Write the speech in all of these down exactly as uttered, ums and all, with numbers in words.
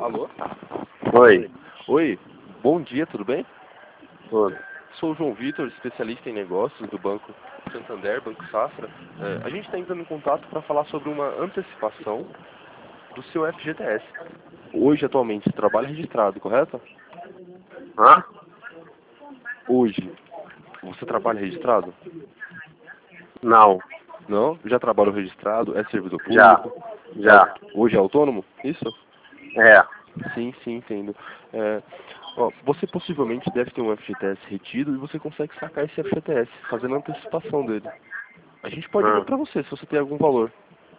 Alô? Oi. Oi, bom dia, tudo bem? Tudo. Sou o João Vitor, especialista em negócios do Banco Santander, Banco Safra. É, a gente está entrando em contato para falar sobre uma antecipação do seu F G T S. Hoje, atualmente, você trabalha registrado, correto? Hã? Hoje, você trabalha registrado? Não. Não? Já trabalhou registrado? É servidor Já. público? Já. Hoje é autônomo? Isso? É. Sim, sim, entendo. É, ó, você possivelmente deve ter um F G T S retido e você consegue sacar esse F G T S, fazendo a antecipação dele. A gente pode ver Hã. pra você, se você tem algum valor.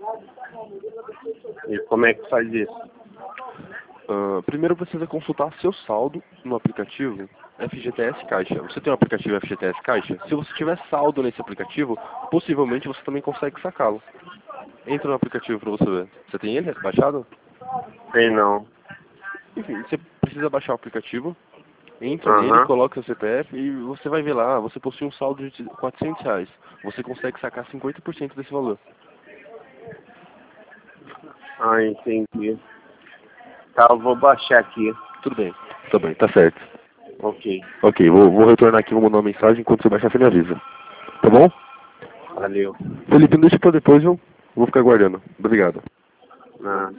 E como é que faz isso? Uh, primeiro precisa consultar seu saldo no aplicativo F G T S Caixa. Você tem um aplicativo F G T S Caixa? Se você tiver saldo nesse aplicativo, possivelmente você também consegue sacá-lo. Entra no aplicativo pra você ver. Você tem ele baixado? Tem não. Enfim, você precisa baixar o aplicativo. Entra nele, Aham. coloca o seu C P F e você vai ver lá, você possui um saldo de quatrocentos reais. Você consegue sacar cinquenta por cento desse valor. Ah, entendi. Tá, eu vou baixar aqui. Tudo bem, tá bem, tá certo. Ok. Ok, vou, vou retornar aqui, vou mandar uma mensagem, enquanto você baixar você me avisa. Tá bom? Valeu. Felipe, não deixa pra depois, viu? Vou ficar aguardando. Obrigado. Ah.